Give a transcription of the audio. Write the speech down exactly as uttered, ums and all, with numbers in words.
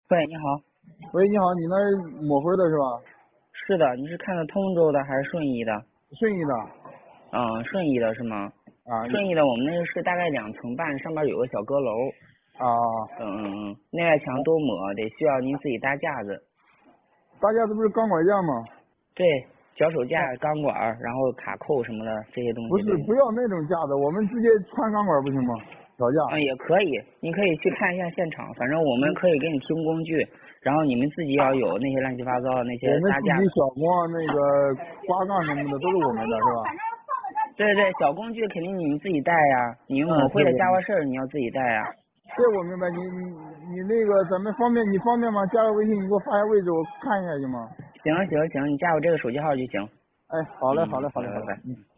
喂，你好。 喂，你好，你那儿抹灰的是吧？ 是的，你是看的通州的还是顺义的？ 顺义的。 嗯，顺义的是吗？ 啊。 顺义的，我们那个是大概两层半，上面有个小阁楼。 啊。 嗯嗯嗯，内外墙都抹，得需要您自己搭架子。 搭架子不是钢管架吗？ 对，脚手架、钢管，然后卡扣什么的这些东西不是， 都有。 不要那种架子，我们直接穿钢管不行吗？脚架。 嗯，也可以，你可以去看一下现场，反正我们可以给你提供工具，然后你们自己要有那些乱七八糟的那些我们自己搭架子。 小工那个刮杠什么的都是我们的，是吧？ 对对，小工具肯定你们自己带呀，你们抹嗯， 灰的对。 家伙事儿你要自己带呀。 这我明白，你你你那个咱们方便，你方便吗？加个微信，你给我发下位置，我看一下行吗？ 行行行，你加我这个手机号就行。 哎，好嘞， 嗯， 好嘞，好嘞，好嘞。 好嘞，拜拜。 嗯。